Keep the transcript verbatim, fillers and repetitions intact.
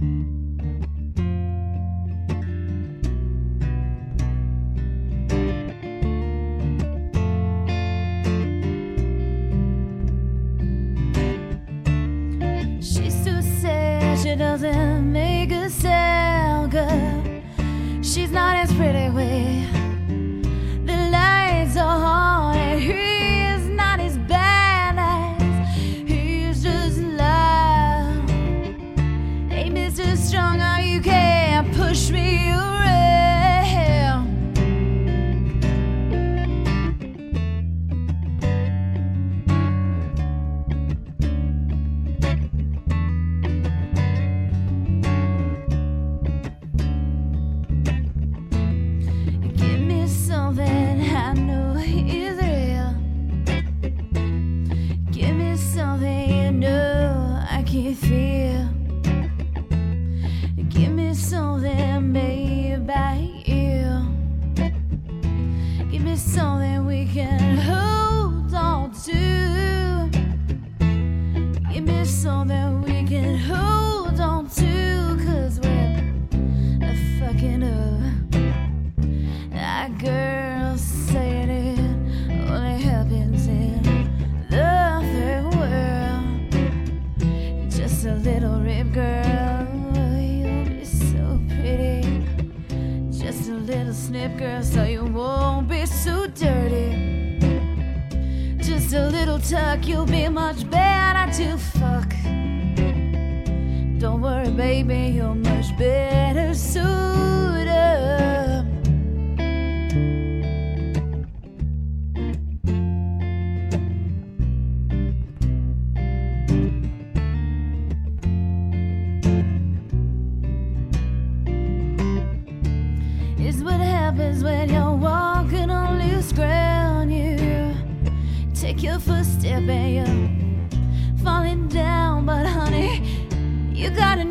She doesn't make a sound, girl. She's not as pretty with the lights are on, and he's not as bad as he's just loud. Hey, Mister Stronger, you can't push me around. Something I know is real. Give me something you know I can feel. Give me something made by you. Give me something we can hold on to. Give me something we can hold on to, 'cause we're fucking up. That girl said it only happens in the third world. Just a little rib girl, you'll be so pretty. Just a little snip girl, so you won't be so dirty. Just a little tuck, you'll be much better to fuck. Don't worry, baby, you're much better suited up. It's what happens when you're walking on loose ground. You take your first step and you're falling down, but honey, you gotta